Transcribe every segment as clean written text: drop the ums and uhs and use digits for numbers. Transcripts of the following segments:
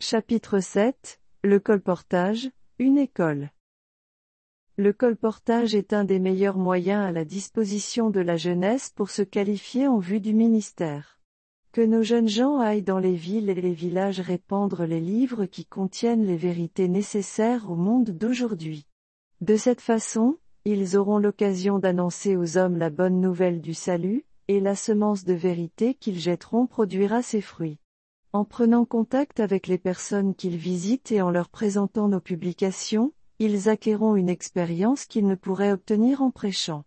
Chapitre 7, le colportage, une école. Le colportage est un des meilleurs moyens à la disposition de la jeunesse pour se qualifier en vue du ministère. Que nos jeunes gens aillent dans les villes et les villages répandre les livres qui contiennent les vérités nécessaires au monde d'aujourd'hui. De cette façon, ils auront l'occasion d'annoncer aux hommes la bonne nouvelle du salut, et la semence de vérité qu'ils jetteront produira ses fruits. En prenant contact avec les personnes qu'ils visitent et en leur présentant nos publications, ils acquerront une expérience qu'ils ne pourraient obtenir en prêchant.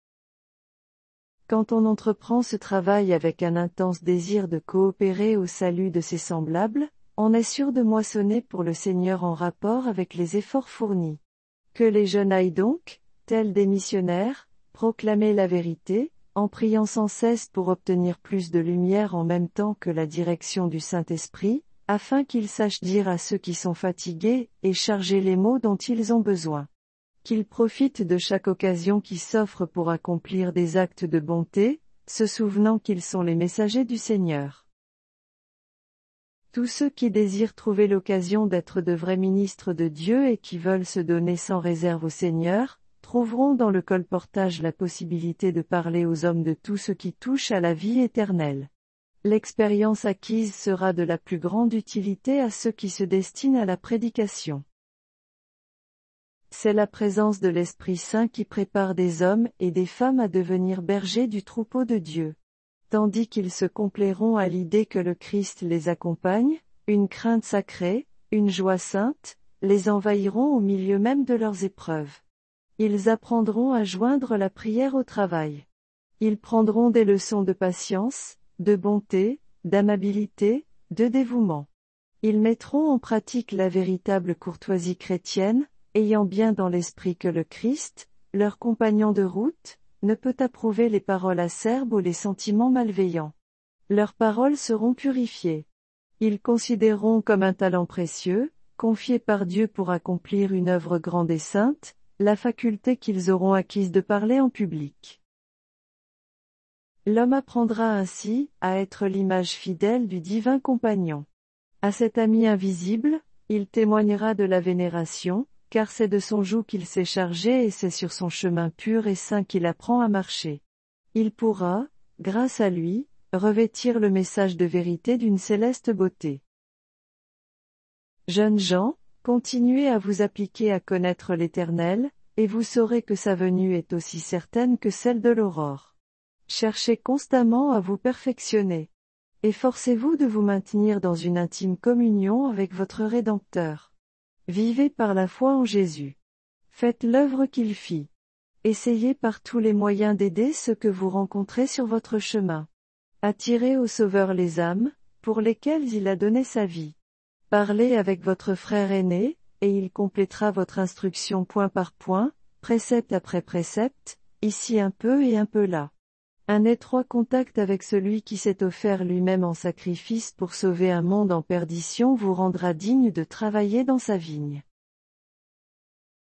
Quand on entreprend ce travail avec un intense désir de coopérer au salut de ses semblables, on est sûr de moissonner pour le Seigneur en rapport avec les efforts fournis. Que les jeunes aillent donc, tels des missionnaires, proclamer la vérité, en priant sans cesse pour obtenir plus de lumière en même temps que la direction du Saint-Esprit, afin qu'ils sachent dire à ceux qui sont fatigués et charger les mots dont ils ont besoin. Qu'ils profitent de chaque occasion qui s'offre pour accomplir des actes de bonté, se souvenant qu'ils sont les messagers du Seigneur. Tous ceux qui désirent trouver l'occasion d'être de vrais ministres de Dieu et qui veulent se donner sans réserve au Seigneur, trouveront dans le colportage la possibilité de parler aux hommes de tout ce qui touche à la vie éternelle. L'expérience acquise sera de la plus grande utilité à ceux qui se destinent à la prédication. C'est la présence de l'Esprit Saint qui prépare des hommes et des femmes à devenir bergers du troupeau de Dieu. Tandis qu'ils se complairont à l'idée que le Christ les accompagne, une crainte sacrée, une joie sainte, les envahiront au milieu même de leurs épreuves. Ils apprendront à joindre la prière au travail. Ils prendront des leçons de patience, de bonté, d'amabilité, de dévouement. Ils mettront en pratique la véritable courtoisie chrétienne, ayant bien dans l'esprit que le Christ, leur compagnon de route, ne peut approuver les paroles acerbes ou les sentiments malveillants. Leurs paroles seront purifiées. Ils considéreront comme un talent précieux, confié par Dieu pour accomplir une œuvre grande et sainte, la faculté qu'ils auront acquise de parler en public. L'homme apprendra ainsi à être l'image fidèle du divin compagnon. À cet ami invisible, il témoignera de la vénération, car c'est de son joug qu'il s'est chargé et c'est sur son chemin pur et saint qu'il apprend à marcher. Il pourra, grâce à lui, revêtir le message de vérité d'une céleste beauté. Jeunes gens, continuez à vous appliquer à connaître l'Éternel, et vous saurez que sa venue est aussi certaine que celle de l'aurore. Cherchez constamment à vous perfectionner. Efforcez-vous de vous maintenir dans une intime communion avec votre Rédempteur. Vivez par la foi en Jésus. Faites l'œuvre qu'il fit. Essayez par tous les moyens d'aider ceux que vous rencontrez sur votre chemin. Attirez au Sauveur les âmes, pour lesquelles il a donné sa vie. Parlez avec votre frère aîné, et il complétera votre instruction point par point, précepte après précepte, ici un peu et un peu là. Un étroit contact avec celui qui s'est offert lui-même en sacrifice pour sauver un monde en perdition vous rendra digne de travailler dans sa vigne.